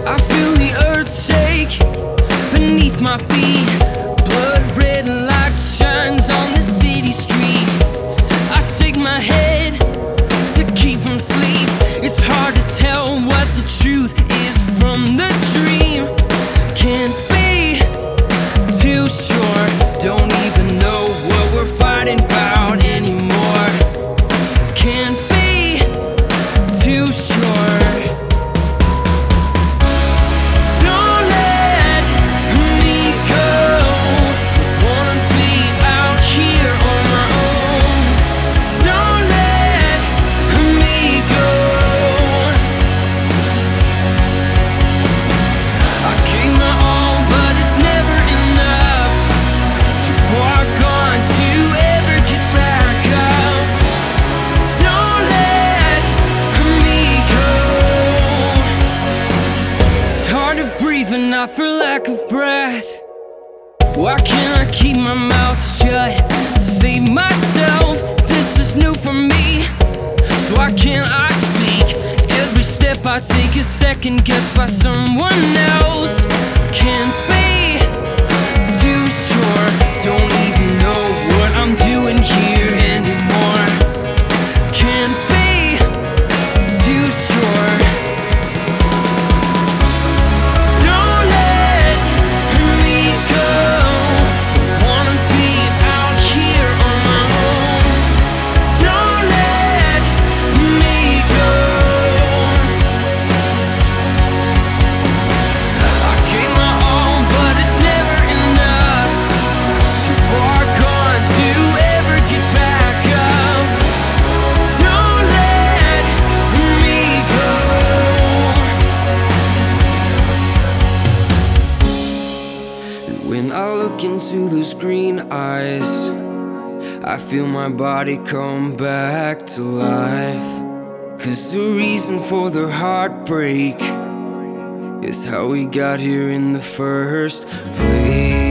I feel the earth shake beneath my feet. Blood red light shines on the city street. I shake my head to keep from sleep. It's hard to tell what the truth is from the dream. Can't be too sure. Don't even know what we're fighting about anymore. Can't be too sure. But not for lack of breath. Why can't I keep my mouth shut to save myself? This is new for me, so why can't I speak? Every step I take is second guessed by someone else. Can't be too sure. Don't even know what I'm doing here anymore. Can't be too sure. When I look into those green eyes, I feel my body come back to life. 'Cause the reason for their heartbreak is how we got here in the first place.